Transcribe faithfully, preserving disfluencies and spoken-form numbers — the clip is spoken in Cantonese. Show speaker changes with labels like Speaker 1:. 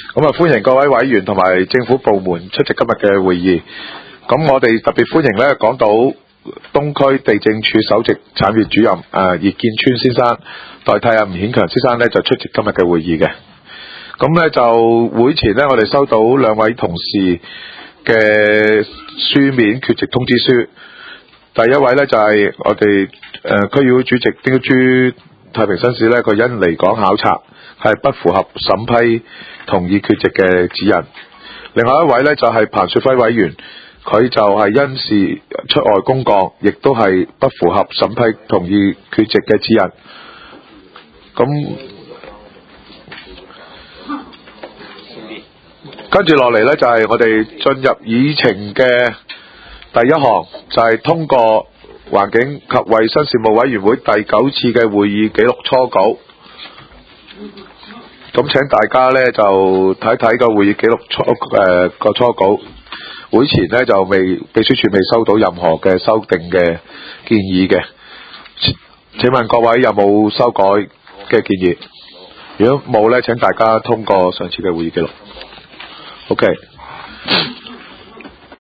Speaker 1: 咁啊，歡迎各位委員同埋政府部門出席今日嘅會議。咁我哋特別歡迎咧港島東區地政處首席產業主任誒、呃、葉建川先生代替阿吳顯強先生咧就出席今日嘅會議嘅。咁咧就會前咧，我哋收到兩位同事嘅書面缺席通知書。第一位咧就係、是、我哋誒、呃、區議會主席丁珠太平紳士咧，佢因離港考察係不符合審批同意缺席嘅指引。另外一位咧就係、是、彭雪輝委員，佢就係因事出外公幹，亦都係不符合審批同意缺席嘅指引。咁跟住落嚟呢，就係、是、我哋進入議程嘅第一項，就係、是、通過環境及衛生事務委員會第九次嘅會議記錄初稿。咁請大家呢，就睇睇個會議記錄初誒個、呃、初稿。會前呢，就未秘書處未收到任何嘅修訂嘅建議嘅。請問各位有冇修改嘅建議？如果冇呢，請大家通過上次嘅會議記錄。OK。